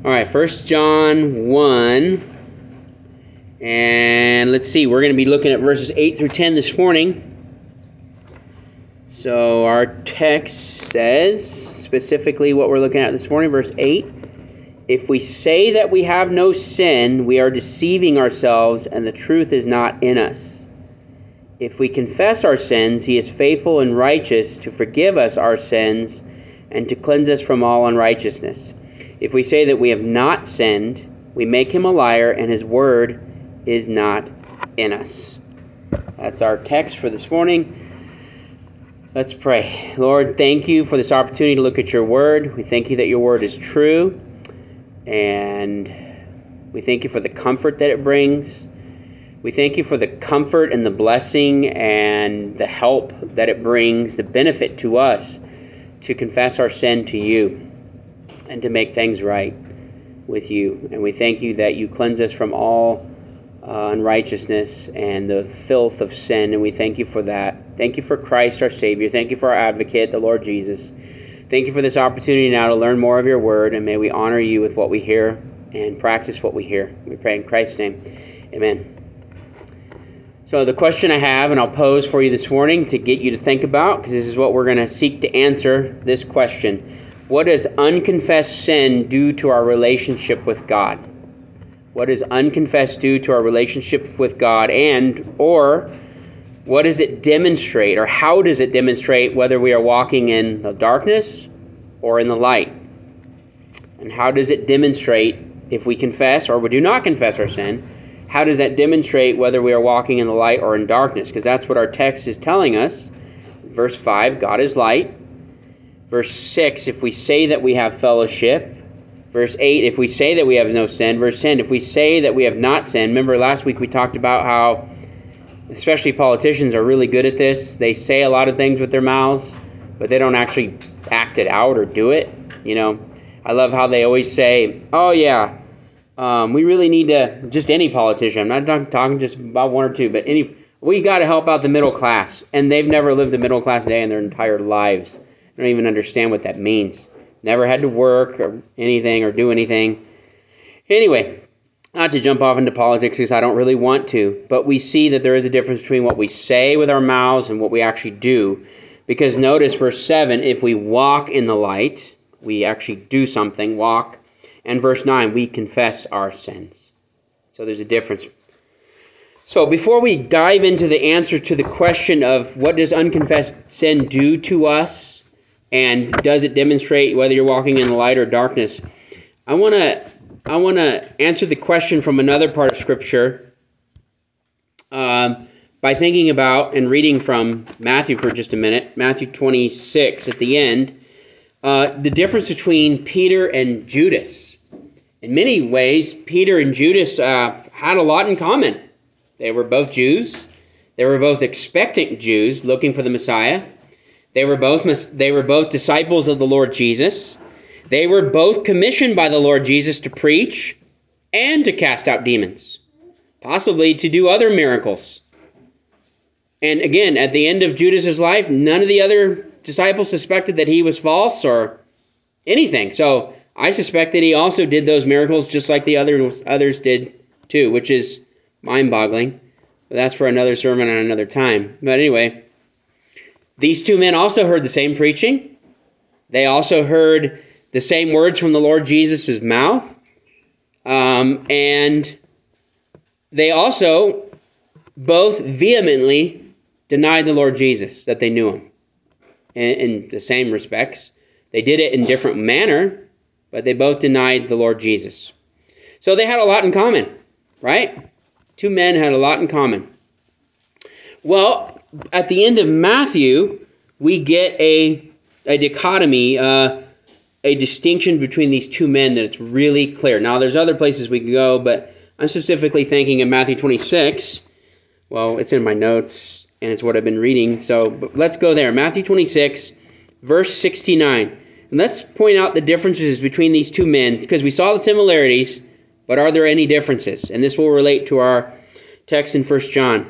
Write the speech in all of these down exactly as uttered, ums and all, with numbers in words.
All right, First John one. And let's see, we're going to be looking at verses eight through ten this morning. So our text says, specifically what we're looking at this morning, verse eight. If we say that we have no sin, we are deceiving ourselves, and the truth is not in us. If we confess our sins, he is faithful and righteous to forgive us our sins and to cleanse us from all unrighteousness. If we say that we have not sinned, we make him a liar, and his word is not in us. That's our text for this morning. Let's pray. Lord, thank you for this opportunity to look at your word. We thank you that your word is true, and we thank you for the comfort that it brings. We thank you for the comfort and the blessing and the help that it brings, the benefit to us to confess our sin to you and to make things right with you. And we thank you that you cleanse us from all uh, unrighteousness and the filth of sin, and we thank you for that. Thank you for Christ, our Savior. Thank you for our advocate, the Lord Jesus. Thank you for this opportunity now to learn more of your word, and may we honor you with what we hear and practice what we hear. We pray in Christ's name. Amen. So the question I have, and I'll pose for you this morning to get you to think about, because this is what we're going to seek to answer this question. What does unconfessed sin do to our relationship with God? What does unconfessed do to our relationship with God? And, or, what does it demonstrate, or how does it demonstrate whether we are walking in the darkness or in the light? And how does it demonstrate if we confess or we do not confess our sin? How does that demonstrate whether we are walking in the light or in darkness? Because that's what our text is telling us. Verse five, God is light. Verse six, if we say that we have fellowship. Verse eight, if we say that we have no sin. Verse ten, if we say that we have not sinned. Remember last week we talked about how especially politicians are really good at this. They say a lot of things with their mouths, but they don't actually act it out or do it. You know, I love how they always say, oh yeah, um, we really need to, just any politician, I'm not talking, talking just about one or two, but any, we got to help out the middle class. And they've never lived a middle class day in their entire lives. They don't even understand what that means. Never had to work or anything or do anything. Anyway, not to jump off into politics because I don't really want to, but we see that there is a difference between what we say with our mouths and what we actually do. Because notice verse seven, if we walk in the light, we actually do something, walk. And verse nine, we confess our sins. So there's a difference. So before we dive into the answer to the question of what does unconfessed sin do to us, and does it demonstrate whether you're walking in the light or darkness, I want to I want to answer the question from another part of Scripture um, by thinking about and reading from Matthew for just a minute, Matthew twenty-six at the end, uh, the difference between Peter and Judas. In many ways, Peter and Judas uh, had a lot in common. They were both Jews. They were both expectant Jews looking for the Messiah. They were both they were both disciples of the Lord Jesus. They were both commissioned by the Lord Jesus to preach and to cast out demons, possibly to do other miracles. And again, at the end of Judas's life, none of the other disciples suspected that he was false or anything. So I suspect that he also did those miracles just like the other others did too, which is mind-boggling. But that's for another sermon on another time. But anyway, these two men also heard the same preaching. They also heard the same words from the Lord Jesus' mouth. Um, and they also both vehemently denied the Lord Jesus, that they knew him. In, in the same respects. They did it in different manner, but they both denied the Lord Jesus. So they had a lot in common, right? Two men had a lot in common. Well, at the end of Matthew, we get a, a dichotomy, uh, a distinction between these two men that's really clear. Now, there's other places we can go, but I'm specifically thinking of Matthew twenty-six. Well, it's in my notes, and it's what I've been reading. So but let's go there. Matthew twenty-six, verse sixty-nine. And let's point out the differences between these two men, because we saw the similarities, but are there any differences? And this will relate to our text in First John.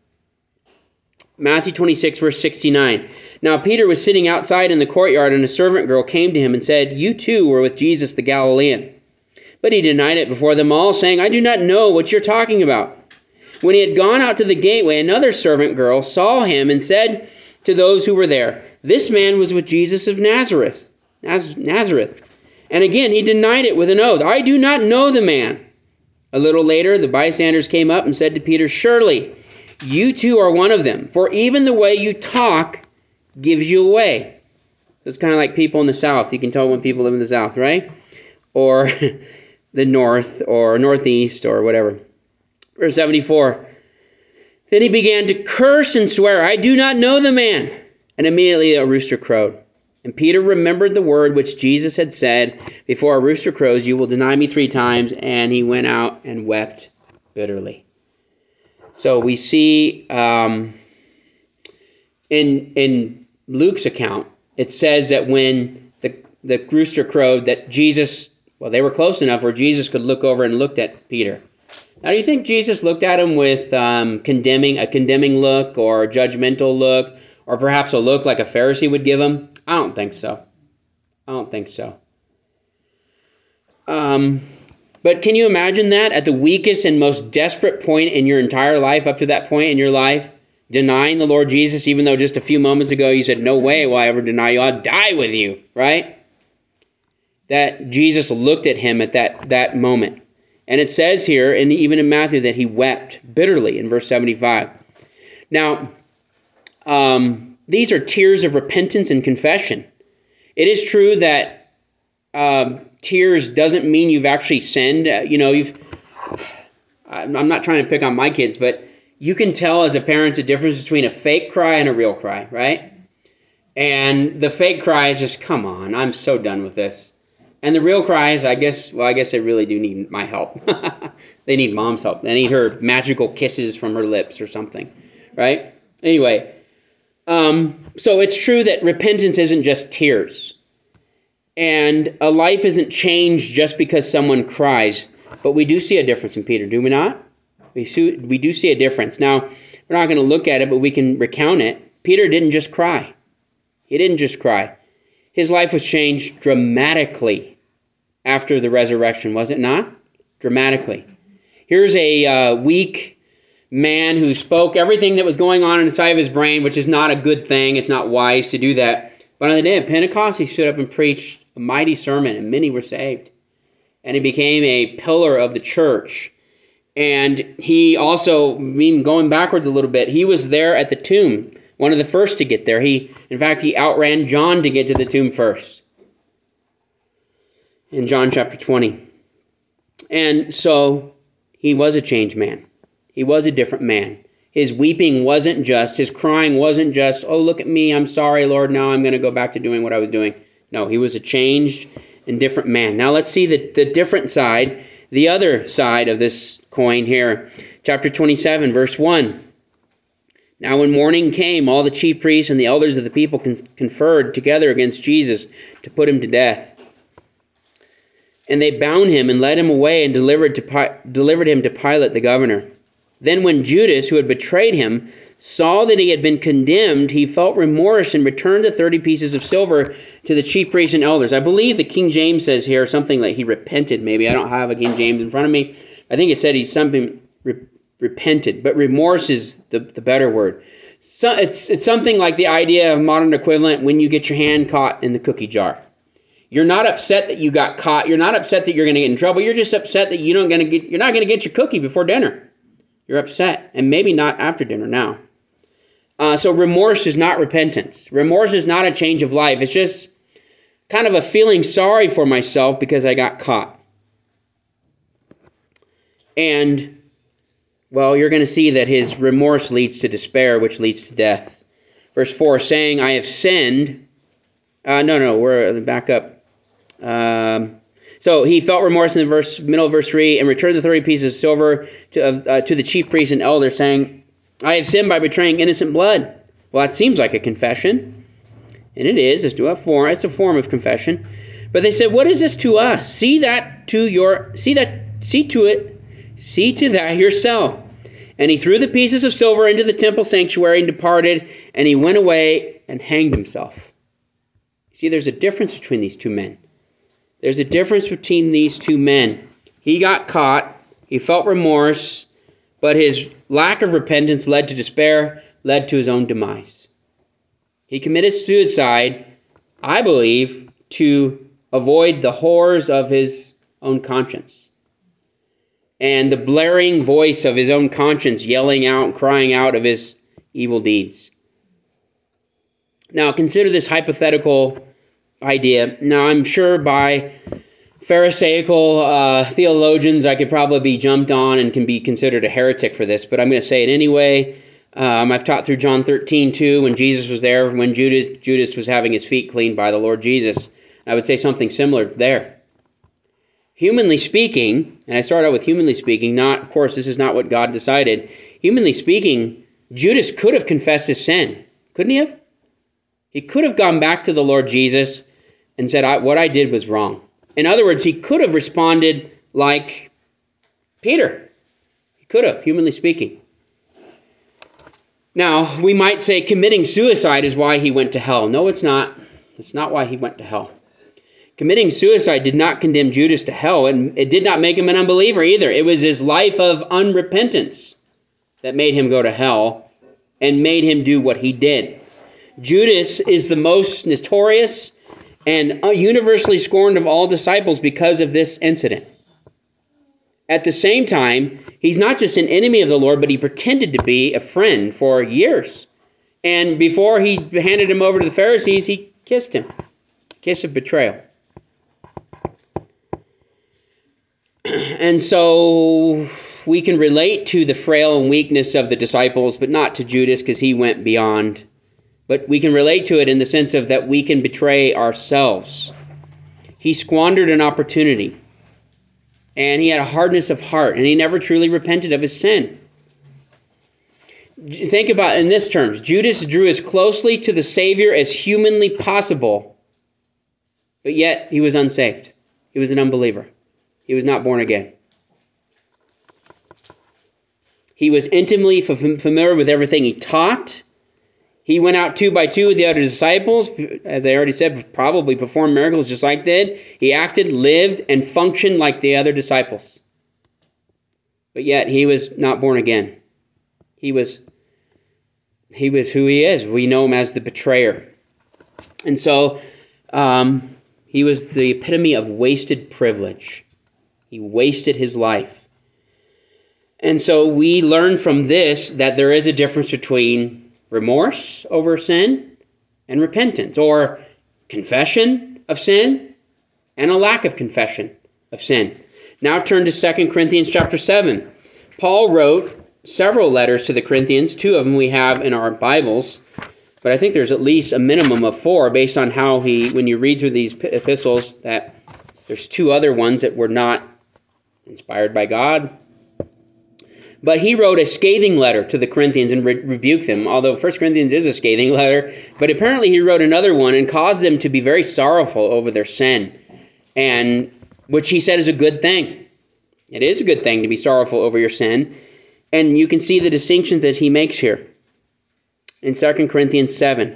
Matthew twenty-six, verse sixty-nine. Now Peter was sitting outside in the courtyard, and a servant girl came to him and said, "You too were with Jesus the Galilean." But he denied it before them all, saying, I do not know what you're talking about. When he had gone out to the gateway, another servant girl saw him and said to those who were there, this man was with Jesus of Nazareth. Naz- Nazareth. And again he denied it with an oath. I do not know the man. A little later, the bystanders came up and said to Peter, surely you too are one of them, for even the way you talk gives you away. So it's kind of like people in the South. You can tell when people live in the South, right? Or the North, or Northeast, or whatever. Verse seventy-four. Then he began to curse and swear, I do not know the man. And immediately a rooster crowed. And Peter remembered the word which Jesus had said, before a rooster crows, you will deny me three times. And he went out and wept bitterly. So we see um, in, in Luke's account, it says that when the, the rooster crowed, that Jesus, well, they were close enough where Jesus could look over and looked at Peter. Now, do you think Jesus looked at him with um, condemning, a condemning look or a judgmental look, or perhaps a look like a Pharisee would give him? I don't think so. I don't think so. Um, but can you imagine that at the weakest and most desperate point in your entire life, up to that point in your life, denying the Lord Jesus, even though just a few moments ago you said, no way will I ever deny you, I'll die with you, right? That Jesus looked at him at that, that moment. And it says here, and even in Matthew, that he wept bitterly in verse seventy-five. Now, um, these are tears of repentance and confession. It is true that um, tears doesn't mean you've actually sinned. Uh, you know, you've. I'm not trying to pick on my kids, but you can tell as a parent the difference between a fake cry and a real cry, right? And the fake cry is just, come on, I'm so done with this. And the real cries, I guess, well, I guess they really do need my help. They need mom's help. They need her magical kisses from her lips or something, right? Anyway, um, so it's true that repentance isn't just tears. And a life isn't changed just because someone cries. But we do see a difference in Peter, do we not? We see, we do see a difference. Now, we're not going to look at it, but we can recount it. Peter didn't just cry. He didn't just cry. His life was changed dramatically after the resurrection, was it not? Dramatically. Here's a uh, weak man who spoke everything that was going on inside of his brain, which is not a good thing. It's not wise to do that. But on the day of Pentecost, he stood up and preached a mighty sermon, and many were saved. And he became a pillar of the church. And he also, I mean, going backwards a little bit, he was there at the tomb, one of the first to get there. He, in fact, he outran John to get to the tomb first. In John chapter twenty. And so he was a changed man. He was a different man. His weeping wasn't just, his crying wasn't just, oh, look at me, I'm sorry, Lord, now I'm going to go back to doing what I was doing. No, he was a changed and different man. Now let's see the, the different side, the other side of this coin here. Chapter twenty-seven, verse one. Now when morning came, all the chief priests and the elders of the people con- conferred together against Jesus to put him to death. And they bound him and led him away and delivered to Pi- delivered him to Pilate the governor. Then when Judas, who had betrayed him, saw that he had been condemned, he felt remorse and returned the thirty pieces of silver to the chief priests and elders. I believe the King James says here something like he repented maybe. I don't have a King James in front of me. I think it said he something re- repented, but remorse is the, the better word. So it's, it's something like the idea of modern equivalent when you get your hand caught in the cookie jar. You're not upset that you got caught. You're not upset that you're going to get in trouble. You're just upset that you don't going to get. You're not going to get your cookie before dinner. You're upset, and maybe not after dinner now. Uh, so remorse is not repentance. Remorse is not a change of life. It's just kind of a feeling sorry for myself because I got caught. And, well, you're going to see that his remorse leads to despair, which leads to death. Verse four, saying, I have sinned. Uh, no, no, we're back up. Um, so he felt remorse in the verse, middle of verse three, and returned the thirty pieces of silver to, uh, to the chief priests and elders, saying, I have sinned by betraying innocent blood. Well, that seems like a confession. And it is. It's a form, it's a form of confession. But they said, what is this to us? See that to your, see that, see to it, see to that yourself. And he threw the pieces of silver into the temple sanctuary and departed, and he went away and hanged himself. See, there's a difference between these two men. There's a difference between these two men. He got caught. He felt remorse, but his lack of repentance led to despair, led to his own demise. He committed suicide, I believe, to avoid the horrors of his own conscience and the blaring voice of his own conscience yelling out, crying out of his evil deeds. Now, consider this hypothetical idea. Now, I'm sure by Pharisaical uh, theologians, I could probably be jumped on and can be considered a heretic for this, but I'm going to say it anyway. Um, I've taught through John thirteen too, when Jesus was there, when Judas, Judas was having his feet cleaned by the Lord Jesus. I would say something similar there. Humanly speaking, and I start out with humanly speaking, not, of course, this is not what God decided. Humanly speaking, Judas could have confessed his sin. Couldn't he have? He could have gone back to the Lord Jesus and said, I, what I did was wrong. In other words, he could have responded like Peter. He could have, humanly speaking. Now, we might say committing suicide is why he went to hell. No, it's not. It's not why he went to hell. Committing suicide did not condemn Judas to hell, and it did not make him an unbeliever either. It was his life of unrepentance that made him go to hell and made him do what he did. Judas is the most notorious and universally scorned of all disciples because of this incident. At the same time, he's not just an enemy of the Lord, but he pretended to be a friend for years. And before he handed him over to the Pharisees, he kissed him. Kiss of betrayal. And so we can relate to the frail and weakness of the disciples, but not to Judas because he went beyond. But we can relate to it in the sense of that we can betray ourselves. He squandered an opportunity. And he had a hardness of heart, and he never truly repented of his sin. Think about it in this terms. Judas drew as closely to the Savior as humanly possible, but yet he was unsaved. He was an unbeliever. He was not born again. He was intimately familiar with everything he taught. He went out two by two with the other disciples, as I already said, probably performed miracles just like did. He acted, lived, and functioned like the other disciples. But yet he was not born again. He was, he was who he is. We know him as the betrayer. And so um, he was the epitome of wasted privilege. He wasted his life. And so we learn from this that there is a difference between remorse over sin and repentance, or confession of sin and a lack of confession of sin. Now turn to Second Corinthians chapter seven. Paul wrote several letters to the Corinthians. Two of them we have in our Bibles, but I think there's at least a minimum of four based on how he, when you read through these epistles, that there's two other ones that were not inspired by God. But he wrote a scathing letter to the Corinthians and re- rebuked them, although First Corinthians is a scathing letter. But apparently he wrote another one and caused them to be very sorrowful over their sin, and which he said is a good thing. It is a good thing to be sorrowful over your sin. And you can see the distinctions that he makes here in Second Corinthians seven.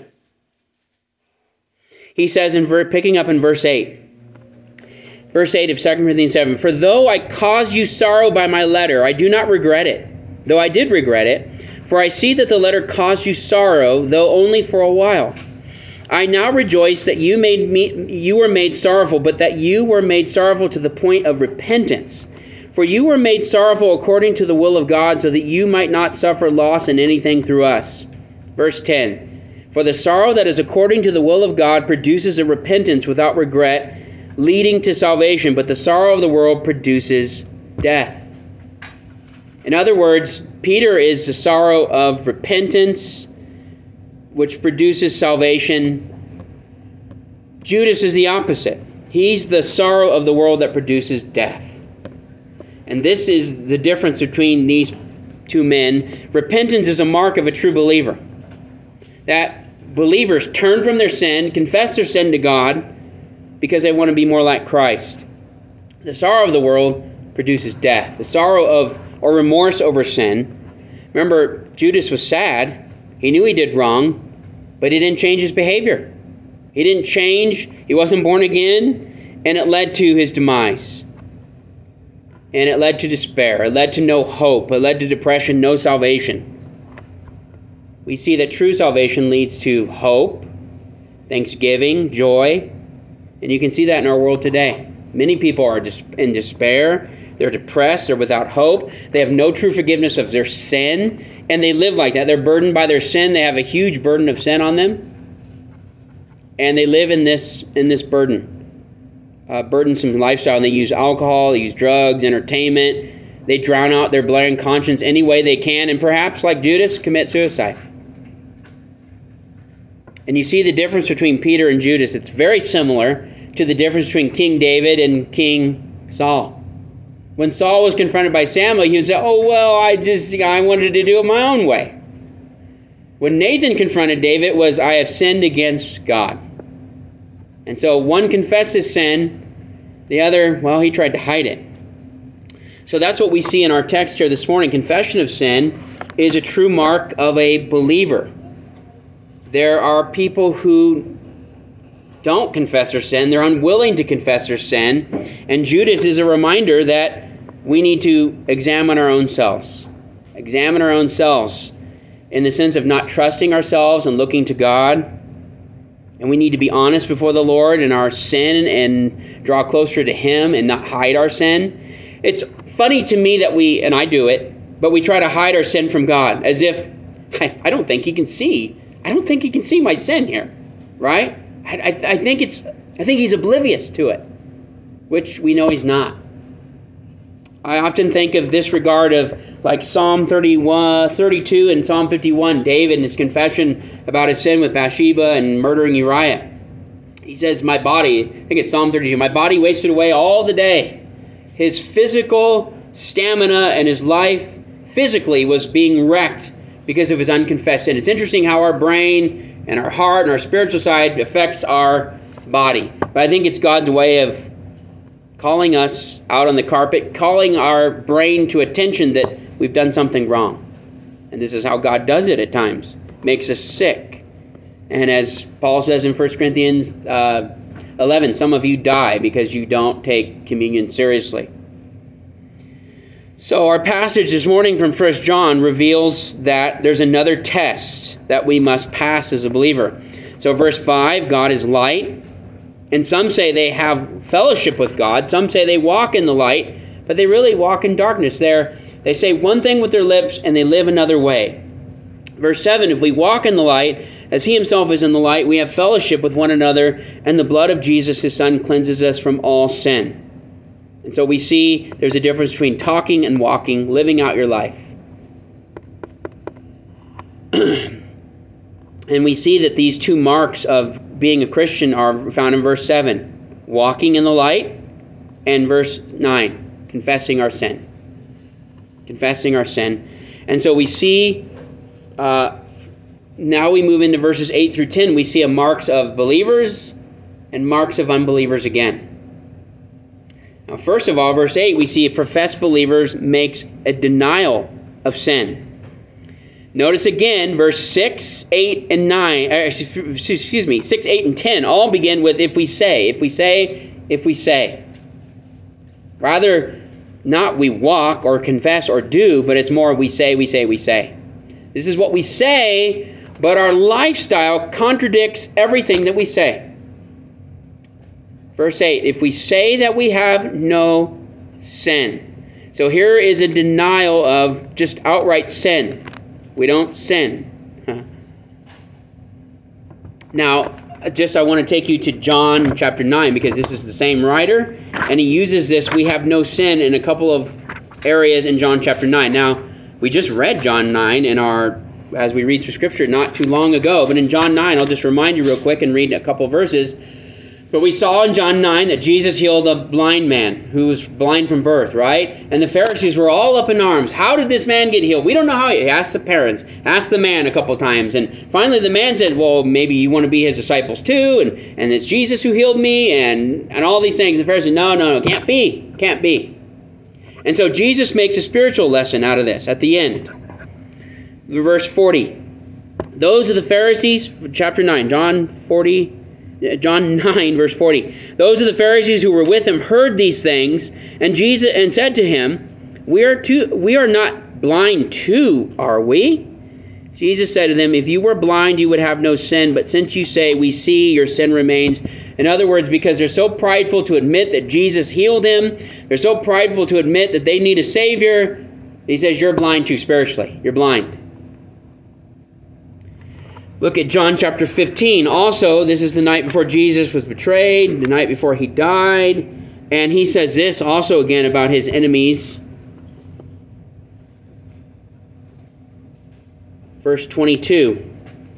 He says, in ver- picking up in verse eight, Verse eight of Second Corinthians seven, "For though I caused you sorrow by my letter, I do not regret it, though I did regret it. For I see that the letter caused you sorrow, though only for a while. I now rejoice that you made me, you were made sorrowful, but that you were made sorrowful to the point of repentance. For you were made sorrowful according to the will of God, so that you might not suffer loss in anything through us." Verse ten, "For the sorrow that is according to the will of God produces a repentance without regret, leading to salvation, but the sorrow of the world produces death." In other words, Peter is the sorrow of repentance, which produces salvation. Judas is the opposite. He's the sorrow of the world that produces death. And this is the difference between these two men. Repentance is a mark of a true believer. That believers turn from their sin, confess their sin to God, because they want to be more like Christ. The sorrow of the world produces death. The sorrow of or remorse over sin. Remember, Judas was sad. He knew he did wrong, but he didn't change his behavior. He didn't change. He wasn't born again, and it led to his demise. and it led to despair. It led to no hope. It led to depression, no salvation. We see that true salvation leads to hope, thanksgiving, joy, and you can see that in our world today. Many people are in despair. They're depressed. They're without hope. They have no true forgiveness of their sin, and they live like that. They're burdened by their sin. They have a huge burden of sin on them, and they live in this in this burden. Uh, burdensome lifestyle, and they use alcohol, they use drugs, entertainment. They drown out their blaring conscience any way they can, and perhaps, like Judas, commit suicide. And you see the difference between Peter and Judas. It's very similar to the difference between King David and King Saul. When Saul was confronted by Samuel, he would say, oh, well, I just, I wanted to do it my own way. When Nathan confronted David was, I have sinned against God. And so one confessed his sin, the other, well, he tried to hide it. So that's what we see in our text here this morning. Confession of sin is a true mark of a believer. There are people who don't confess their sin. They're unwilling to confess their sin. And Judas is a reminder that we need to examine our own selves. Examine our own selves in the sense of not trusting ourselves and looking to God. And we need to be honest before the Lord in our sin and draw closer to Him and not hide our sin. It's funny to me that we, and I do it, but we try to hide our sin from God as if, I, I don't think He can see. I don't think He can see my sin here, right? I, I, I think it's, I think He's oblivious to it, which we know He's not. I often think of this regard of like Psalm thirty-one, thirty-two and Psalm fifty-one, David and his confession about his sin with Bathsheba and murdering Uriah. He says, my body, I think it's Psalm thirty-two, my body wasted away all the day. His physical stamina and his life physically was being wrecked because of his unconfessed sin. It's interesting how our brain and our heart and our spiritual side affects our body. But I think it's God's way of calling us out on the carpet, calling our brain to attention that we've done something wrong. And this is how God does it at times. Makes us sick. And as Paul says in First Corinthians uh, eleven, some of you die because you don't take communion seriously. So our passage this morning from First John reveals that there's another test that we must pass as a believer. So verse five, God is light. And some say they have fellowship with God. Some say they walk in the light, but they really walk in darkness. They're, they say one thing with their lips and they live another way. Verse seven, if we walk in the light, as He Himself is in the light, we have fellowship with one another, and the blood of Jesus, His Son, cleanses us from all sin. And so we see there's a difference between talking and walking, living out your life. And we see that these two marks of being a Christian are found in verse seven, walking in the light, and verse nine, confessing our sin. Confessing our sin. And so we see, uh, now we move into verses eight through ten, we see a marks of believers and marks of unbelievers again. Now, first of all, verse eight, we see a professed believer makes a denial of sin. Notice again, verse six, eight, and nine, excuse me, six, eight, and ten all begin with if we say, if we say, if we say. Rather, not we walk or confess or do, but it's more we say, we say, we say. This is what we say, but our lifestyle contradicts everything that we say. Verse eight, if we say that we have no sin. So here is a denial of just outright sin. We don't sin. Now, just I want to take you to John chapter nine, because this is the same writer, and he uses this, we have no sin, in a couple of areas in John chapter nine. Now, we just read John nine in our, as we read through Scripture not too long ago, but in John nine, I'll just remind you real quick and read a couple verses. But we saw in John nine that Jesus healed a blind man who was blind from birth, right? And the Pharisees were all up in arms. How did this man get healed? We don't know how. He asked the parents, asked the man a couple times. And finally the man said, well, maybe you want to be his disciples too. And, and it's Jesus who healed me and, and all these things. And the Pharisees said, no, no, no, can't be. Can't be. And so Jesus makes a spiritual lesson out of this at the end. Verse forty. Those are the Pharisees, chapter nine, John forty, John nine, verse forty. Those of the Pharisees who were with him heard these things, and Jesus and said to him, We are too, we are not blind too, are we? Jesus said to them, If you were blind, you would have no sin, but since you say, We see, your sin remains. In other words, because they're so prideful to admit that Jesus healed him, they're so prideful to admit that they need a Savior, he says, you're blind too spiritually. You're blind. Look at John chapter fifteen. Also, this is the night before Jesus was betrayed, the night before he died. And he says this also again about his enemies. Verse twenty-two.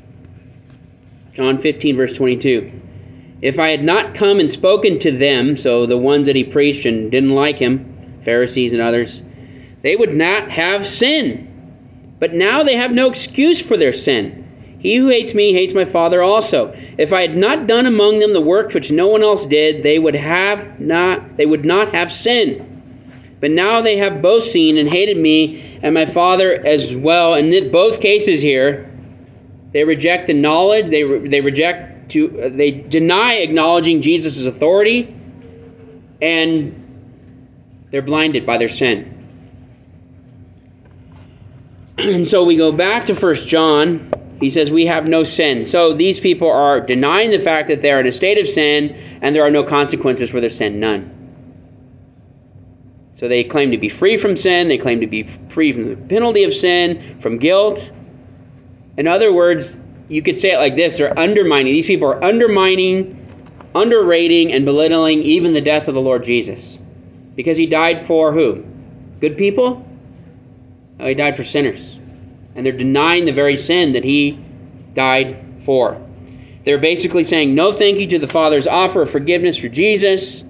John fifteen, verse twenty-two. If I had not come and spoken to them, so the ones that he preached and didn't like him, Pharisees and others, they would not have sin. But now they have no excuse for their sin. He who hates me hates my Father also. If I had not done among them the work which no one else did, they would have not they would not have sin. But now they have both seen and hated me and my Father as well. And in both cases here, they reject the knowledge. They re- they reject to uh, they deny acknowledging Jesus' authority, and they're blinded by their sin. And so we go back to First John. He says we have no sin. So these people are denying the fact that they're in a state of sin and there are no consequences for their sin. None. So they claim to be free from sin. They claim to be free from the penalty of sin, from guilt. In other words, you could say it like this. They're undermining. These people are undermining, underrating, and belittling even the death of the Lord Jesus. Because he died for who? Good people? No, he died for sinners. And they're denying the very sin that he died for. They're basically saying no thank you to the Father's offer of forgiveness for Jesus.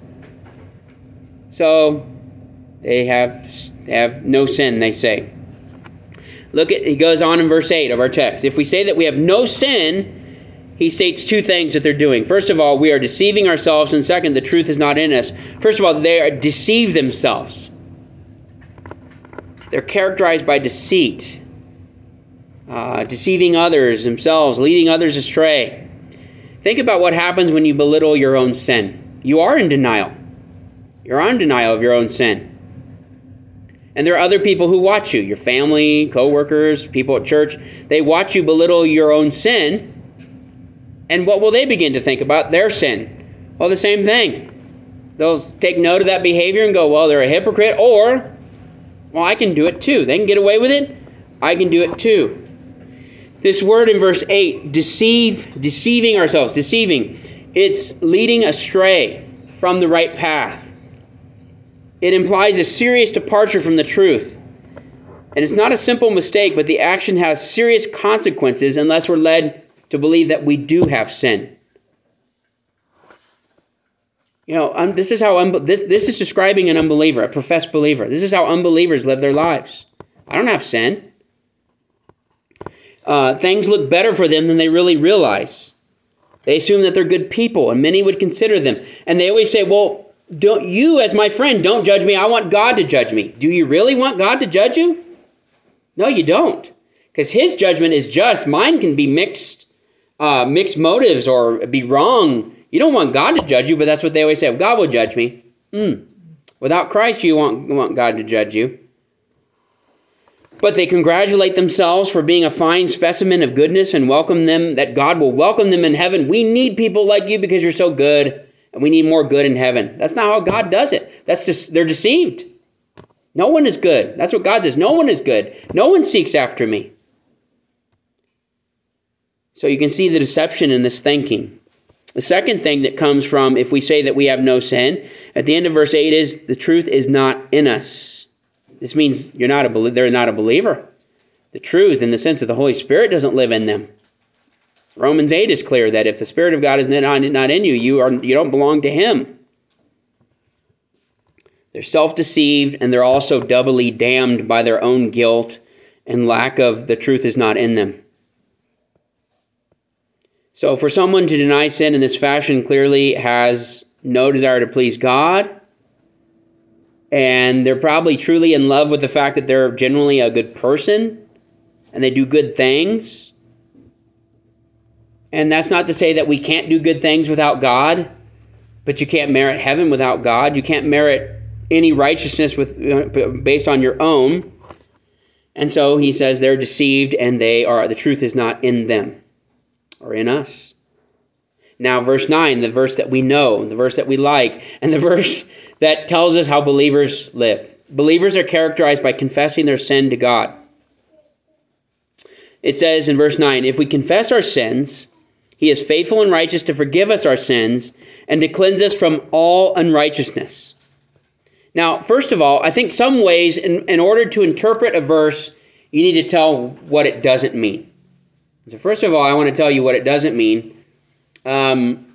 So they have, they have no sin, they say. Look at, he goes on in verse eight of our text. If we say that we have no sin, he states two things that they're doing. First of all, we are deceiving ourselves. And second, the truth is not in us. First of all, they are deceive themselves. They're characterized by deceit. Uh, deceiving others, themselves, leading others astray. Think about what happens when you belittle your own sin. You are in denial. You're in denial of your own sin. And there are other people who watch you, your family, co-workers, people at church. They watch you belittle your own sin. And what will they begin to think about? Their sin. Well, the same thing. They'll take note of that behavior and go, well, they're a hypocrite. Or, well, I can do it too. They can get away with it. I can do it too. This word in verse eight, deceive, deceiving ourselves, deceiving. It's leading astray from the right path. It implies a serious departure from the truth. And it's not a simple mistake, but the action has serious consequences unless we're led to believe that we do have sin. You know, um, this is how un- this this is describing an unbeliever, a professed believer. This is how unbelievers live their lives. I don't have sin. Uh, things look better for them than they really realize. They assume that they're good people, and many would consider them. And they always say, well, don't you, as my friend, don't judge me. I want God to judge me. Do you really want God to judge you? No, you don't. Because his judgment is just. Mine can be mixed, uh, mixed motives or be wrong. You don't want God to judge you, but that's what they always say. God will judge me. Mm. Without Christ, you want, want God to judge you. But they congratulate themselves for being a fine specimen of goodness and welcome them, that God will welcome them in heaven. We need people like you because you're so good, and we need more good in heaven. That's not how God does it. That's just, they're deceived. No one is good. That's what God says. No one is good. No one seeks after me. So you can see the deception in this thinking. The second thing that comes from if we say that we have no sin, at the end of verse eight is the truth is not in us. This means you're not a they're not a believer. The truth, in the sense that the Holy Spirit doesn't live in them. Romans eight is clear that if the Spirit of God is not, not in you, you are you don't belong to him. They're self-deceived, and they're also doubly damned by their own guilt and lack of the truth is not in them. So for someone to deny sin in this fashion clearly has no desire to please God. And they're probably truly in love with the fact that they're generally a good person and they do good things. And that's not to say that we can't do good things without God, but you can't merit heaven without God. You can't merit any righteousness with based on your own. And so he says they're deceived and they are the truth is not in them or in us. Now, verse nine, the verse that we know, the verse that we like, and the verse that tells us how believers live. Believers are characterized by confessing their sin to God. It says in verse nine, if we confess our sins, he is faithful and righteous to forgive us our sins and to cleanse us from all unrighteousness. Now, first of all, I think some ways, in, in order to interpret a verse, you need to tell what it doesn't mean. So first of all, I want to tell you what it doesn't mean. Um,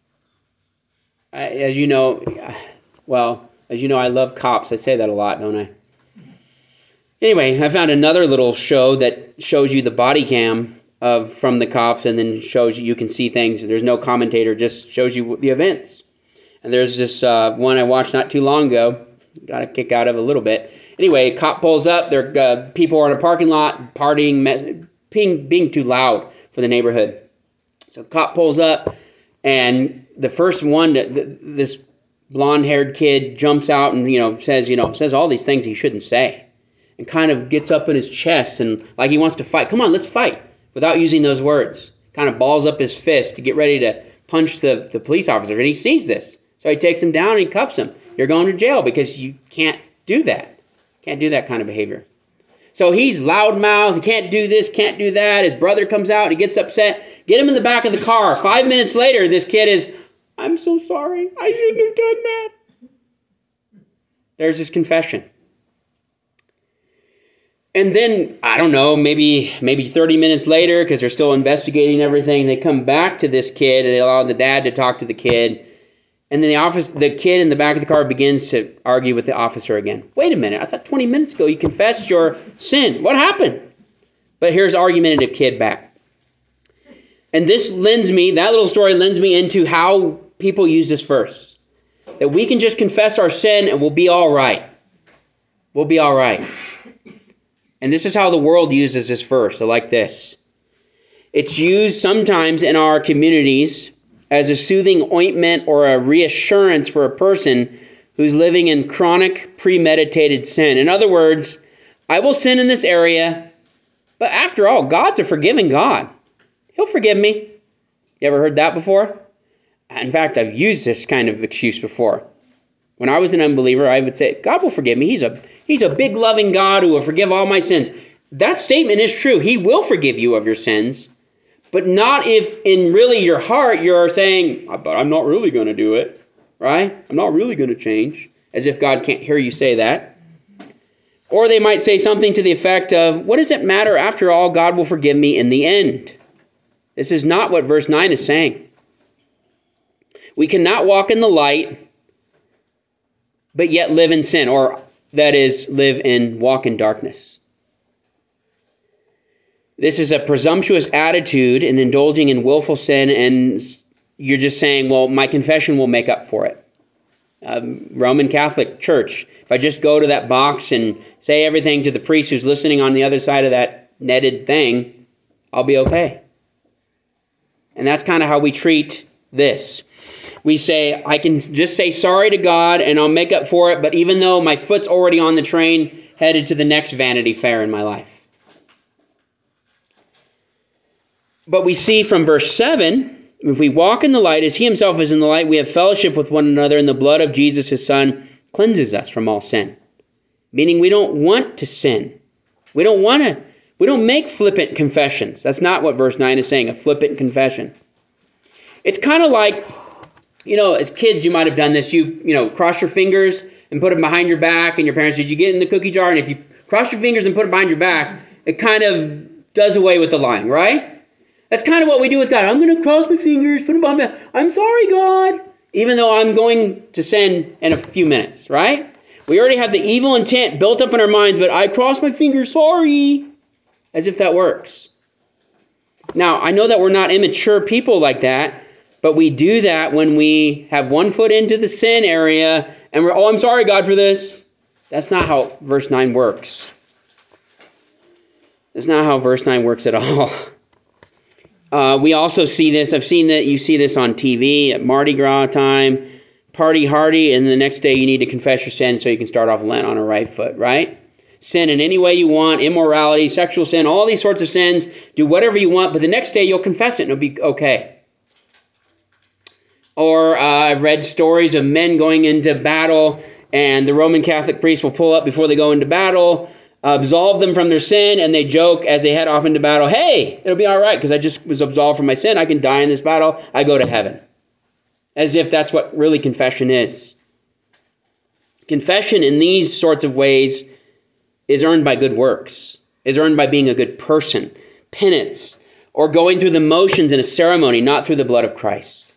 I, as you know, well, as you know, I love cops. I say that a lot, don't I? Anyway, I found another little show that shows you the body cam of from the cops and then shows you, you can see things. There's no commentator, just shows you the events. And there's this uh, one I watched not too long ago. Got a kick out of a little bit. Anyway, a cop pulls up. There, uh, people are in a parking lot partying, mess, being, being too loud for the neighborhood. So cop pulls up, and the first one, the, this blonde-haired kid jumps out and you know says, you know, says all these things he shouldn't say, and kind of gets up in his chest and like he wants to fight. Come on, let's fight, without using those words. Kind of balls up his fist to get ready to punch the, the police officer, and he sees this. So he takes him down and he cuffs him. You're going to jail because you can't do that. Can't do that kind of behavior. So he's loudmouth. He can't do this, can't do that. His brother comes out and he gets upset. Get him in the back of the car. Five minutes later, this kid is, I'm so sorry. I shouldn't have done that. There's his confession. And then, I don't know, maybe maybe thirty minutes later, because they're still investigating everything, they come back to this kid and they allow the dad to talk to the kid. And then the office, the kid in the back of the car begins to argue with the officer again. Wait a minute, I thought twenty minutes ago you confessed your sin. What happened? But here's argumentative kid back. And this lends me, that little story lends me into how people use this verse. That we can just confess our sin and we'll be all right. We'll be all right. And this is how the world uses this verse, like this. It's used sometimes in our communities as a soothing ointment or a reassurance for a person who's living in chronic, premeditated sin. In other words, I will sin in this area, but after all, God's a forgiving God. He'll forgive me. You ever heard that before? In fact, I've used this kind of excuse before. When I was an unbeliever, I would say, God will forgive me. He's a, he's a big, loving God who will forgive all my sins. That statement is true. He will forgive you of your sins. But not if in really your heart you're saying, but I'm not really going to do it, right? I'm not really going to change, as if God can't hear you say that. Or they might say something to the effect of, what does it matter? After all, God will forgive me in the end. This is not what verse nine is saying. We cannot walk in the light, but yet live in sin, or that is, live in, walk in darkness. This is a presumptuous attitude in indulging in willful sin, and you're just saying, well, my confession will make up for it. Um, Roman Catholic Church, if I just go to that box and say everything to the priest who's listening on the other side of that netted thing, I'll be okay. And that's kind of how we treat this. We say, I can just say sorry to God and I'll make up for it, but even though my foot's already on the train headed to the next Vanity Fair in my life. But we see from verse seven, if we walk in the light as he himself is in the light, we have fellowship with one another, and the blood of Jesus, his son, cleanses us from all sin. Meaning we don't want to sin. We don't want to, we don't make flippant confessions. That's not what verse nine is saying, a flippant confession. It's kind of like, you know, as kids you might have done this. You, you know, cross your fingers and put them behind your back, and your parents, did you get in the cookie jar? And if you cross your fingers and put it behind your back, it kind of does away with the lying, right? That's kind of what we do with God. I'm going to cross my fingers, put them behind my back. I'm sorry, God. Even though I'm going to sin in a few minutes, right? We already have the evil intent built up in our minds, but I cross my fingers, sorry. As if that works. Now, I know that we're not immature people like that, but we do that when we have one foot into the sin area and we're, oh, I'm sorry, God, for this. That's not how verse nine works. That's not how verse nine works at all. Uh, we also see this. I've seen that you see this on T V at Mardi Gras time, party hardy, and the next day you need to confess your sin so you can start off Lent on a right foot, right? Sin in any way you want, immorality, sexual sin, all these sorts of sins. Do whatever you want, but the next day you'll confess it and it'll be okay. Or uh, I've read stories of men going into battle and the Roman Catholic priest will pull up before they go into battle, absolve them from their sin, and they joke as they head off into battle, hey, it'll be all right because I just was absolved from my sin. I can die in this battle. I go to heaven. As if that's what really confession is. Confession in these sorts of ways is earned by good works, is earned by being a good person, penance, or going through the motions in a ceremony, not through the blood of Christ.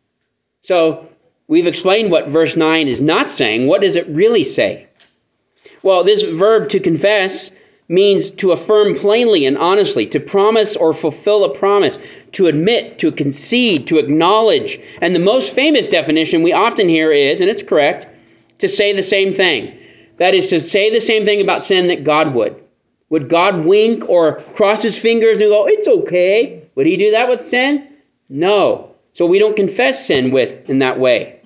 So we've explained what verse nine is not saying. What does it really say? Well, this verb to confess means to affirm plainly and honestly, to promise or fulfill a promise, to admit, to concede, to acknowledge. And the most famous definition we often hear is, and it's correct, to say the same thing. That is to say the same thing about sin that God would. Would God wink or cross his fingers and go, it's okay? Would he do that with sin? No. So we don't confess sin with in that way.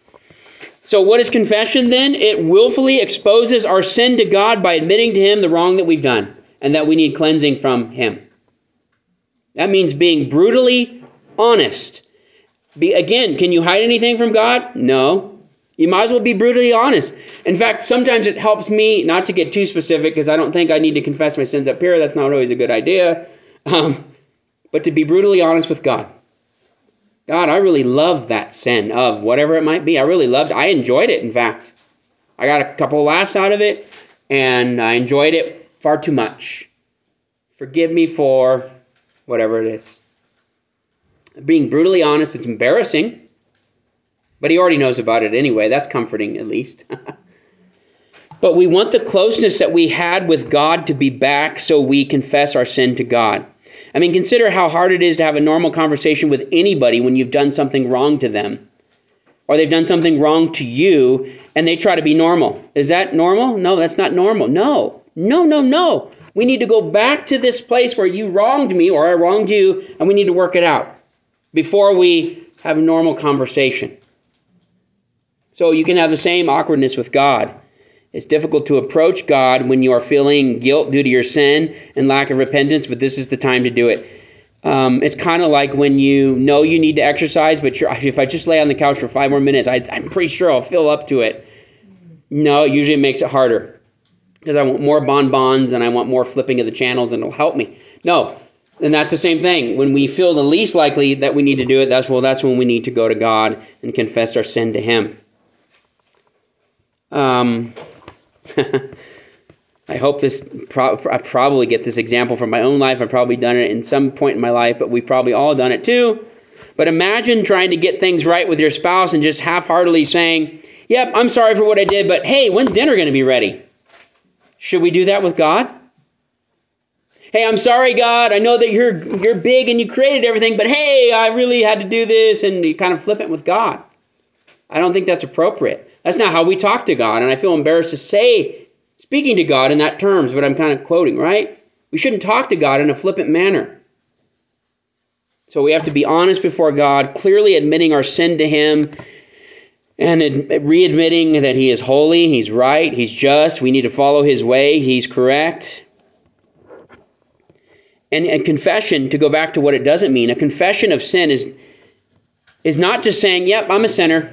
So what is confession then? It willfully exposes our sin to God by admitting to him the wrong that we've done and that we need cleansing from him. That means being brutally honest. Be, again, can you hide anything from God? No. You might as well be brutally honest. In fact, sometimes it helps me not to get too specific because I don't think I need to confess my sins up here. That's not always a good idea. Um, but to be brutally honest with God. God, I really love that sin of whatever it might be. I really loved it. I enjoyed it, in fact. I got a couple of laughs out of it, and I enjoyed it far too much. Forgive me for whatever it is. Being brutally honest, it's embarrassing, but he already knows about it anyway. That's comforting, at least. But we want the closeness that we had with God to be back, so we confess our sin to God. I mean, consider how hard it is to have a normal conversation with anybody when you've done something wrong to them. Or they've done something wrong to you, and they try to be normal. Is that normal? No, that's not normal. No, no, no, no. We need to go back to this place where you wronged me or I wronged you, and we need to work it out before we have a normal conversation. So you can have the same awkwardness with God. It's difficult to approach God when you are feeling guilt due to your sin and lack of repentance, but this is the time to do it. Um, it's kind of like when you know you need to exercise, but you're, if I just lay on the couch for five more minutes, I, I'm pretty sure I'll fill up to it. No, it usually makes it harder because I want more bonbons and I want more flipping of the channels and it'll help me. No, and that's the same thing. When we feel the least likely that we need to do it, that's well, that's when we need to go to God and confess our sin to him. Um... I hope this, pro- I probably get this example from my own life. I've probably done it in some point in my life, but we've probably all done it too. But imagine trying to get things right with your spouse and just half-heartedly saying, yep, I'm sorry for what I did, but hey, when's dinner going to be ready? Should we do that with God? Hey, I'm sorry, God. I know that you're you're big and you created everything, but hey, I really had to do this, and you kind of flip it with God. I don't think that's appropriate. That's not how we talk to God, and I feel embarrassed to say, speaking to God in that terms, but I'm kind of quoting, right? We shouldn't talk to God in a flippant manner. So we have to be honest before God, clearly admitting our sin to him, and readmitting that he is holy, he's right, he's just, we need to follow his way, he's correct. And a confession, to go back to what it doesn't mean, a confession of sin is, is not just saying, yep, I'm a sinner.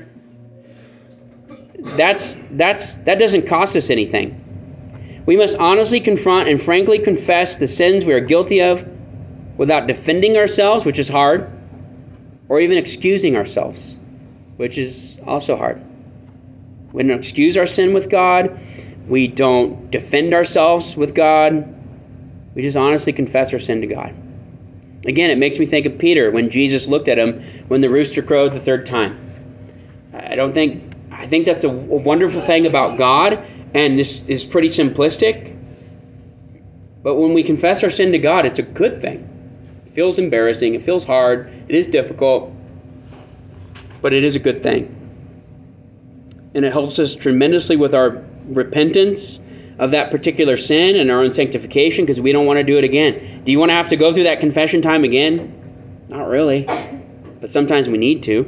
That's that's that doesn't cost us anything. We must honestly confront and frankly confess the sins we are guilty of without defending ourselves, which is hard, or even excusing ourselves, which is also hard. We don't excuse our sin with God. We don't defend ourselves with God. We just honestly confess our sin to God. Again, it makes me think of Peter when Jesus looked at him when the rooster crowed the third time. I don't think... I think that's a wonderful thing about God, and this is pretty simplistic. But when we confess our sin to God, it's a good thing. It feels embarrassing. It feels hard. It is difficult. But it is a good thing. And it helps us tremendously with our repentance of that particular sin and our own sanctification because we don't want to do it again. Do you want to have to go through that confession time again? Not really. But sometimes we need to.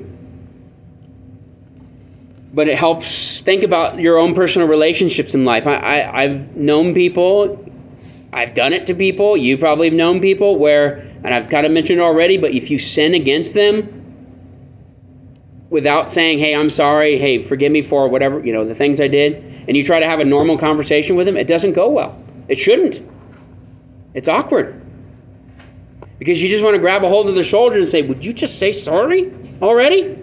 But it helps think about your own personal relationships in life. I, I, I've known people, I've done it to people, you probably have known people where, and I've kind of mentioned it already, but if you sin against them without saying, hey, I'm sorry, hey, forgive me for whatever, you know, the things I did, and you try to have a normal conversation with them, it doesn't go well. It shouldn't. It's awkward. Because you just want to grab a hold of their shoulder and say, would you just say sorry already?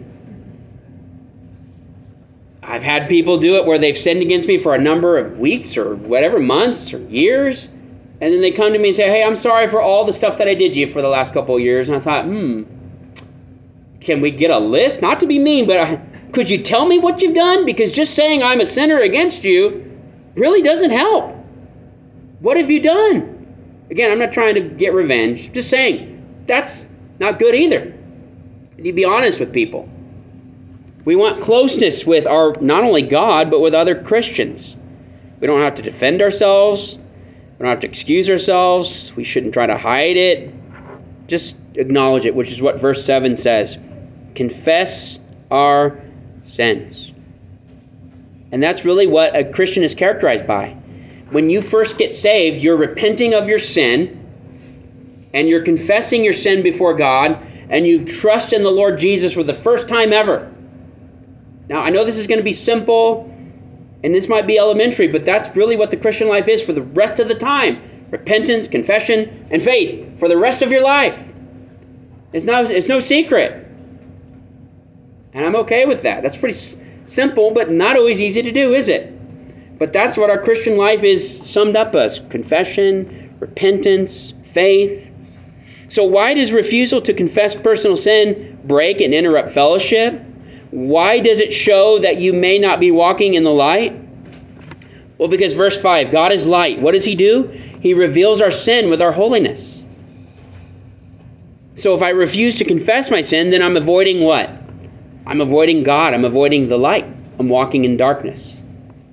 I've had people do it where they've sinned against me for a number of weeks or whatever, months or years. And then they come to me and say, hey, I'm sorry for all the stuff that I did to you for the last couple of years. And I thought, hmm, can we get a list? Not to be mean, but I, could you tell me what you've done? Because just saying I'm a sinner against you really doesn't help. What have you done? Again, I'm not trying to get revenge. Just saying, that's not good either. You be honest with people. We want closeness with our, not only God, but with other Christians. We don't have to defend ourselves. We don't have to excuse ourselves. We shouldn't try to hide it. Just acknowledge it, which is what verse seven says. Confess our sins. And that's really what a Christian is characterized by. When you first get saved, you're repenting of your sin, and you're confessing your sin before God, and you trust in the Lord Jesus for the first time ever. Now, I know this is going to be simple, and this might be elementary, but that's really what the Christian life is for the rest of the time. Repentance, confession, and faith for the rest of your life. It's no, it's no secret. And I'm okay with that. That's pretty s- simple, but not always easy to do, is it? But that's what our Christian life is summed up as. Confession, repentance, faith. So why does refusal to confess personal sin break and interrupt fellowship? Why does it show that you may not be walking in the light? Well, because verse five, God is light. What does he do? He reveals our sin with our holiness. So if I refuse to confess my sin, then I'm avoiding what? I'm avoiding God. I'm avoiding the light. I'm walking in darkness.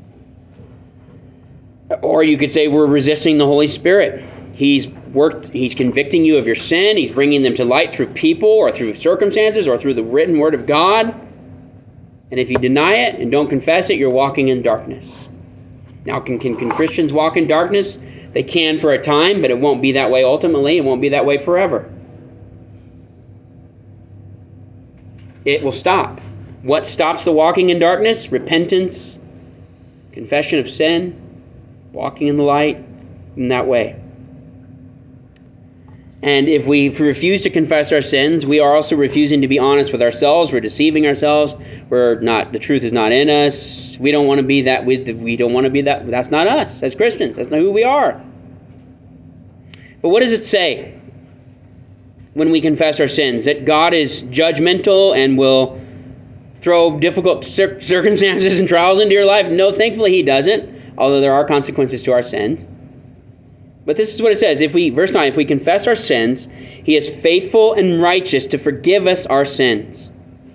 Or you could say we're resisting the Holy Spirit. He's worked, he's convicting you of your sin. He's bringing them to light through people or through circumstances or through the written word of God. And if you deny it and don't confess it, you're walking in darkness. Now, can, can, can Christians walk in darkness? They can for a time, but it won't be that way ultimately. It won't be that way forever. It will stop. What stops the walking in darkness? Repentance, confession of sin, walking in the light in that way. And if we refuse to confess our sins, we are also refusing to be honest with ourselves. We're deceiving ourselves. We're not. The truth is not in us. We don't want to be that. We, we don't want to be that. That's not us as Christians. That's not who we are. But what does it say when we confess our sins? That God is judgmental and will throw difficult cir- circumstances and trials into your life? No, thankfully he doesn't. Although there are consequences to our sins. But this is what it says. If we, verse nine, if we confess our sins, he is faithful and righteous to forgive us our sins.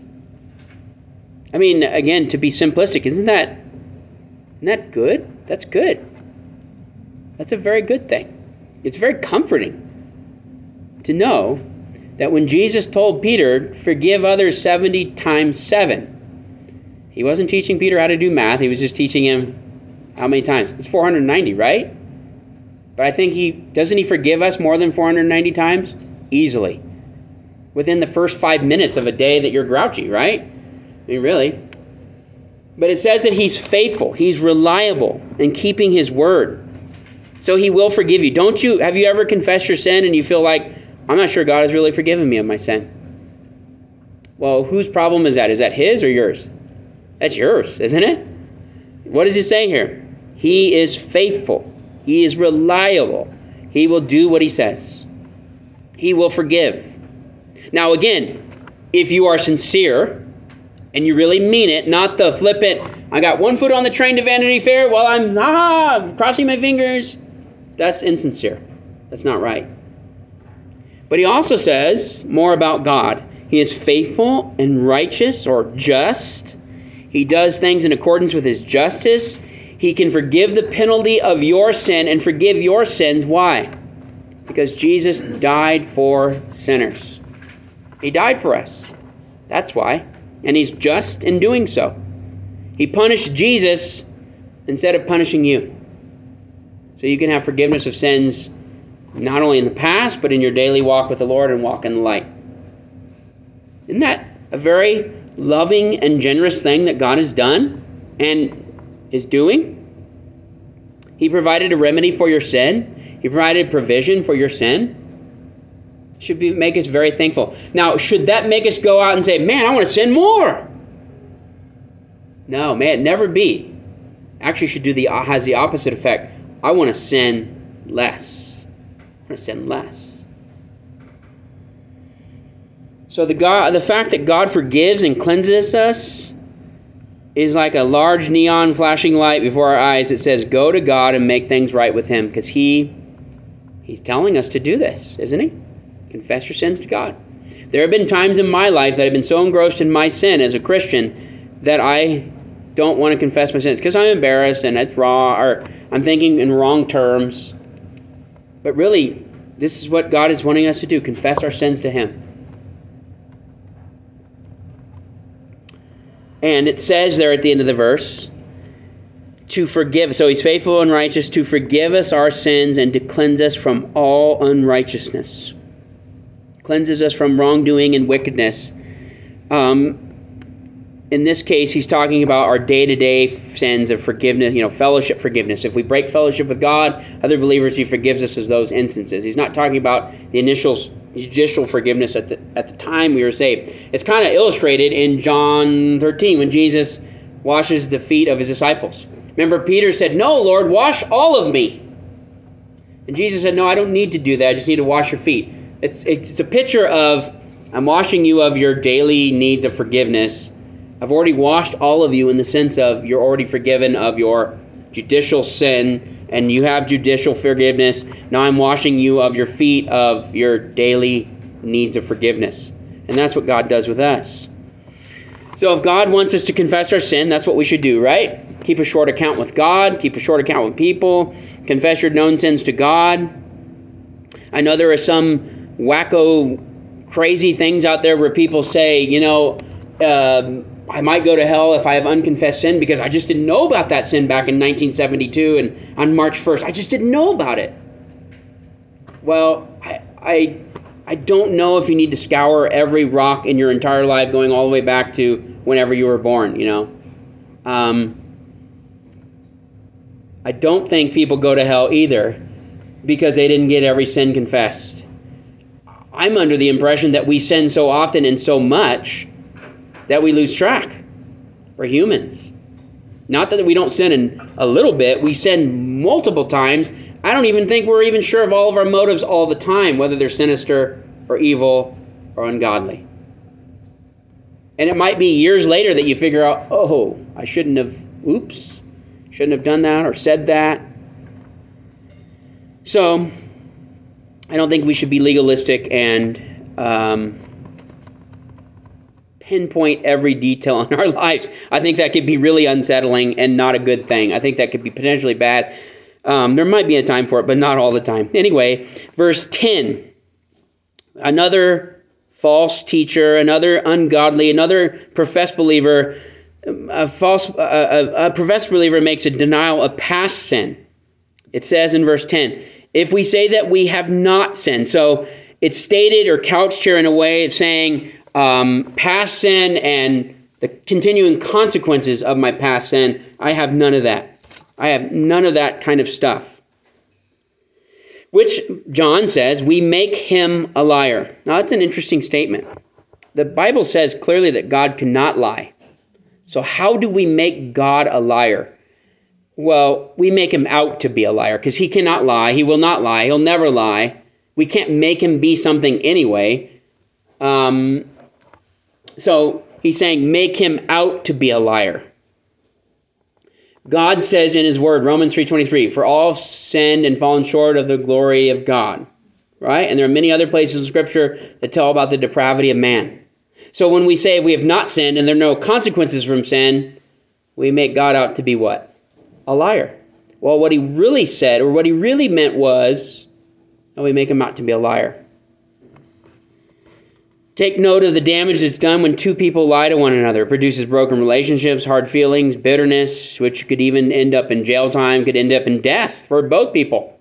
I mean, again, to be simplistic, isn't that, isn't that good? That's good. That's a very good thing. It's very comforting to know that when Jesus told Peter, forgive others seventy times seven, he wasn't teaching Peter how to do math. He was just teaching him how many times? It's four hundred ninety, right? But I think he, doesn't he forgive us more than four hundred ninety times? Easily. Within the first five minutes of a day that you're grouchy, right? I mean, really. But it says that he's faithful. He's reliable in keeping his word. So he will forgive you. Don't you, have you ever confessed your sin and you feel like, I'm not sure God has really forgiven me of my sin? Well, whose problem is that? Is that his or yours? That's yours, isn't it? What does he say here? He is faithful. He is reliable. He will do what he says. He will forgive. Now again, if you are sincere and you really mean it, not the flippant, I got one foot on the train to Vanity Fair while I'm ah, crossing my fingers. That's insincere. That's not right. But he also says more about God. He is faithful and righteous or just. He does things in accordance with his justice. He can forgive the penalty of your sin and forgive your sins. Why? Because Jesus died for sinners. He died for us. That's why. And he's just in doing so. He punished Jesus instead of punishing you. So you can have forgiveness of sins not only in the past, but in your daily walk with the Lord and walk in the light. Isn't that a very loving and generous thing that God has done and is doing? He provided a remedy for your sin. He provided provision for your sin. Should be, make us very thankful. Now, should that make us go out and say, man, I want to sin more? No, may it never be. Actually, should do the has the opposite effect. I want to sin less. I want to sin less. So the God, the fact that God forgives and cleanses us is like a large neon flashing light before our eyes that says, go to God and make things right with Him, because He, He's telling us to do this, isn't He? Confess your sins to God. There have been times in my life that I've been so engrossed in my sin as a Christian that I don't want to confess my sins because I'm embarrassed and it's wrong, or I'm thinking in wrong terms. But really, this is what God is wanting us to do, confess our sins to Him. And it says there at the end of the verse, to forgive. So He's faithful and righteous to forgive us our sins and to cleanse us from all unrighteousness. Cleanses us from wrongdoing and wickedness. Um, in this case, he's talking about our day-to-day sins of forgiveness, you know, fellowship forgiveness. If we break fellowship with God, other believers, He forgives us of those instances. He's not talking about the initial judicial forgiveness at the at the time we were saved. It's kind of illustrated in John thirteen when Jesus washes the feet of His disciples. Remember, Peter said, "No, Lord, wash all of me." And Jesus said, "No, I don't need to do that. I just need to wash your feet." It's it's a picture of, I'm washing you of your daily needs of forgiveness. I've already washed all of you in the sense of you're already forgiven of your judicial sin and you have judicial forgiveness. Now I'm washing you of your feet of your daily needs of forgiveness. And that's what God does with us. So if God wants us to confess our sin, that's what we should do, right? Keep a short account with God. Keep a short account with people. Confess your known sins to God. I know there are some wacko, crazy things out there where people say, you know, uh, I might go to hell if I have unconfessed sin because I just didn't know about that sin back in nineteen seventy-two and on March first. I just didn't know about it. Well, I, I, I don't know if you need to scour every rock in your entire life going all the way back to whenever you were born, you know. Um, I don't think people go to hell either because they didn't get every sin confessed. I'm under the impression that we sin so often and so much that we lose track. We're humans. Not that we don't sin in a little bit. We sin multiple times. I don't even think we're even sure of all of our motives all the time, whether they're sinister or evil or ungodly. And it might be years later that you figure out, oh, I shouldn't have, oops, shouldn't have done that or said that. So, I don't think we should be legalistic and um, pinpoint every detail in our lives. I think that could be really unsettling and not a good thing. I think that could be potentially bad. Um, there might be a time for it, but not all the time. Anyway, verse ten. Another false teacher, another ungodly, another professed believer, a false, a, a, a professed believer makes a denial of past sin. It says in verse ten, if we say that we have not sinned. So it's stated or couched here in a way of saying um, past sin and the continuing consequences of my past sin. I have none of that. I have none of that kind of stuff. Which John says, we make him a liar. Now that's an interesting statement. The Bible says clearly that God cannot lie. So how do we make God a liar? Well, we make him out to be a liar because he cannot lie. He will not lie. He'll never lie. We can't make him be something anyway. Um, so he's saying make him out to be a liar. God says in his word, Romans three twenty-three, for all have sinned and fallen short of the glory of God. Right? And there are many other places in Scripture that tell about the depravity of man. So when we say we have not sinned and there are no consequences from sin, we make God out to be what? A liar. Well, what he really said, or what he really meant was, oh, we make him out to be a liar. Take note of the damage that's done when two people lie to one another. It produces broken relationships, hard feelings, bitterness, which could even end up in jail time, could end up in death for both people.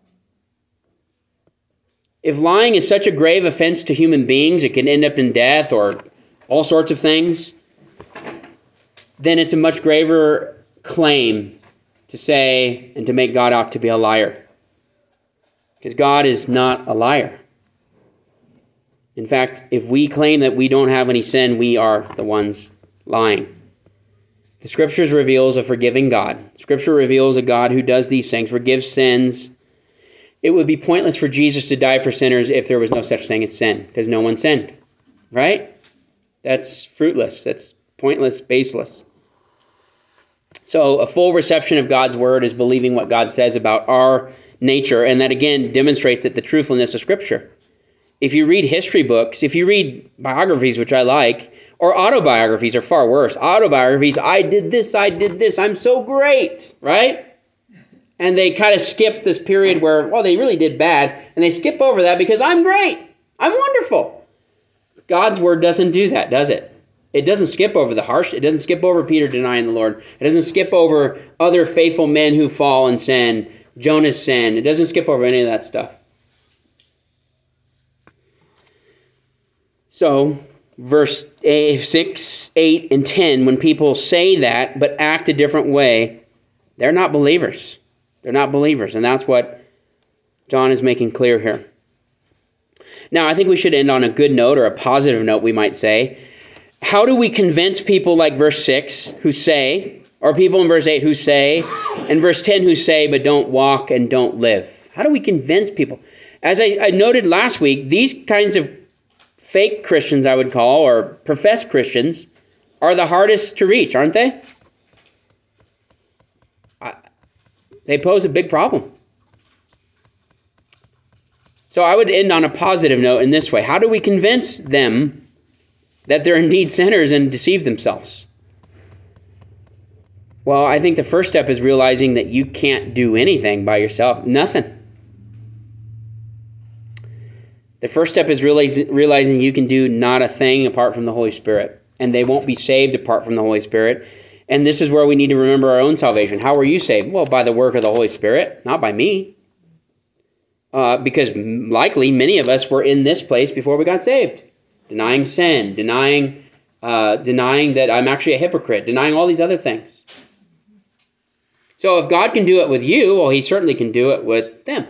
If lying is such a grave offense to human beings, it can end up in death or all sorts of things, then it's a much graver claim to say and to make God out to be a liar. Because God is not a liar. In fact, if we claim that we don't have any sin, we are the ones lying. The Scriptures reveals a forgiving God. Scripture reveals a God who does these things, forgives sins. It would be pointless for Jesus to die for sinners if there was no such thing as sin, because no one sinned, right? That's fruitless. That's pointless, baseless. So a full reception of God's word is believing what God says about our nature, and that again demonstrates that the truthfulness of Scripture. If you read history books, if you read biographies, which I like, or autobiographies are far worse. Autobiographies, I did this, I did this, I'm so great, right? And they kind of skip this period where, well, they really did bad, and they skip over that because I'm great, I'm wonderful. God's word doesn't do that, does it? It doesn't skip over the harsh. It doesn't skip over Peter denying the Lord. It doesn't skip over other faithful men who fall and sin, Jonah's sin. It doesn't skip over any of that stuff. So, verse six, eight, and ten, when people say that but act a different way, they're not believers. They're not believers, and that's what John is making clear here. Now, I think we should end on a good note, or a positive note, we might say. How do we convince people like verse six who say, or people in verse eight who say, and verse ten who say but don't walk and don't live? How do we convince people? As I, I noted last week, these kinds of fake Christians, I would call, or professed Christians, are the hardest to reach, aren't they? I, they pose a big problem. So I would end on a positive note in this way. How do we convince them that they're indeed sinners and deceive themselves? Well, I think the first step is realizing that you can't do anything by yourself. Nothing. The first step is realizing, realizing you can do not a thing apart from the Holy Spirit. And they won't be saved apart from the Holy Spirit. And this is where we need to remember our own salvation. How were you saved? Well, by the work of the Holy Spirit, not by me. Uh, because likely many of us were in this place before we got saved. Denying sin, denying, uh, denying that I'm actually a hypocrite, denying all these other things. So if God can do it with you, well, he certainly can do it with them.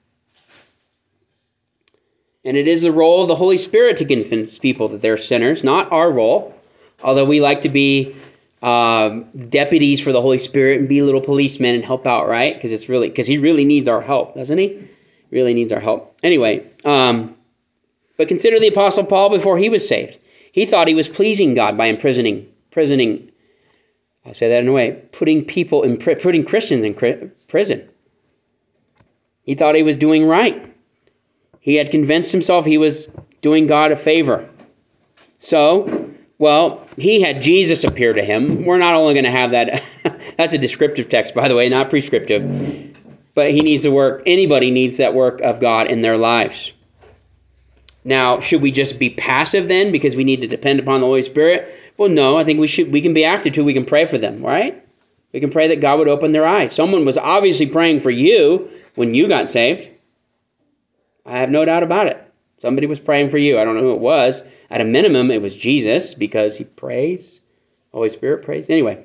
And it is the role of the Holy Spirit to convince people that they're sinners, not our role. Although we like to be um, deputies for the Holy Spirit and be little policemen and help out, right? Because it's really because he really needs our help, doesn't he? Really needs our help. Anyway, um, but consider the Apostle Paul before he was saved. He thought he was pleasing God by imprisoning, imprisoning. I'll say that in a way, putting people in putting Christians in prison. He thought he was doing right. He had convinced himself he was doing God a favor. So, well, he had Jesus appear to him. We're not only going to have that. That's a descriptive text, by the way, not prescriptive. But he needs to work. Anybody needs that work of God in their lives. Now, should we just be passive then because we need to depend upon the Holy Spirit? Well, no, I think we should. We can be active too. We can pray for them, right? We can pray that God would open their eyes. Someone was obviously praying for you when you got saved. I have no doubt about it. Somebody was praying for you. I don't know who it was. At a minimum, it was Jesus because he prays. Holy Spirit prays. Anyway.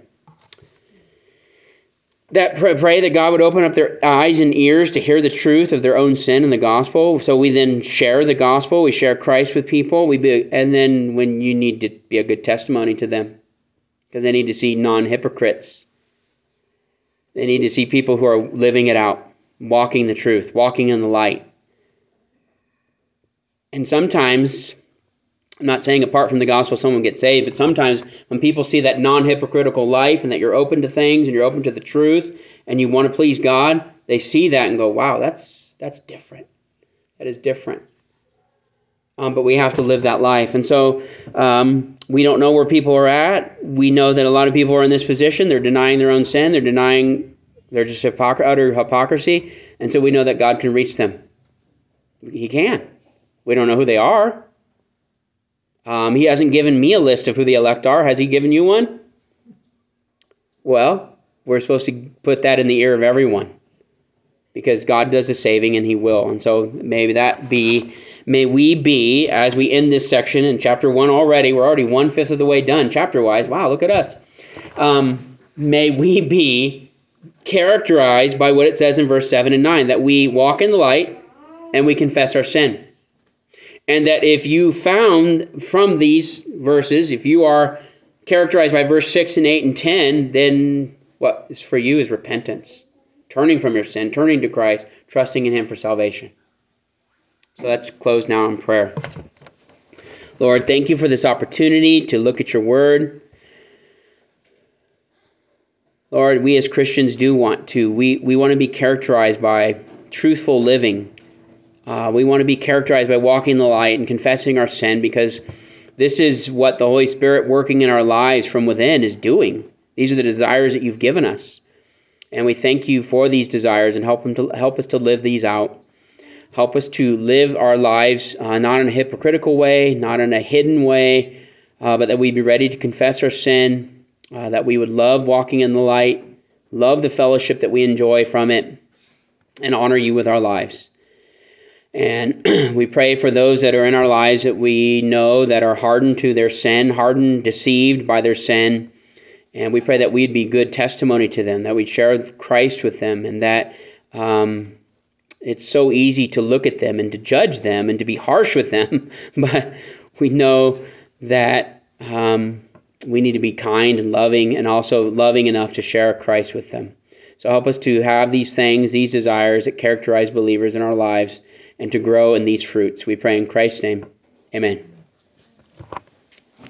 That pray that God would open up their eyes and ears to hear the truth of their own sin and the gospel. So we then share the gospel. We share Christ with people. We be, and then when you need to be a good testimony to them. Because they need to see non-hypocrites. They need to see people who are living it out. Walking the truth. Walking in the light. And sometimes, I'm not saying apart from the gospel someone gets saved, but sometimes when people see that non-hypocritical life and that you're open to things and you're open to the truth and you want to please God, they see that and go, wow, that's that's different. That is different. Um, but we have to live that life. And so um, we don't know where people are at. We know that a lot of people are in this position. They're denying their own sin. They're denying, they're just hypocr- utter hypocrisy. And so we know that God can reach them. He can. We don't know who they are. Um, he hasn't given me a list of who the elect are. Has he given you one? Well, we're supposed to put that in the ear of everyone, because God does the saving and he will. And so maybe that be, may we be, as we end this section in chapter one already, we're already one-fifth of the way done chapter-wise. Wow, look at us. Um, may we be characterized by what it says in verse seven and nine, that we walk in the light and we confess our sin. And that if you found from these verses, if you are characterized by verse six and eight and ten, then what is for you is repentance. Turning from your sin, turning to Christ, trusting in him for salvation. So let's close now in prayer. Lord, thank you for this opportunity to look at your word. Lord, we as Christians do want to. We, we want to be characterized by truthful living. Uh, we want to be characterized by walking in the light and confessing our sin, because this is what the Holy Spirit working in our lives from within is doing. These are the desires that you've given us. And we thank you for these desires, and help them to help us to live these out. Help us to live our lives uh, not in a hypocritical way, not in a hidden way, uh, but that we be ready to confess our sin, uh, that we would love walking in the light, love the fellowship that we enjoy from it, and honor you with our lives. And we pray for those that are in our lives that we know that are hardened to their sin, hardened, deceived by their sin. And we pray that we'd be good testimony to them, that we'd share Christ with them, and that um, it's so easy to look at them and to judge them and to be harsh with them. But we know that um, we need to be kind and loving, and also loving enough to share Christ with them. So help us to have these things, these desires that characterize believers in our lives, and to grow in these fruits. We pray in Christ's name. Amen.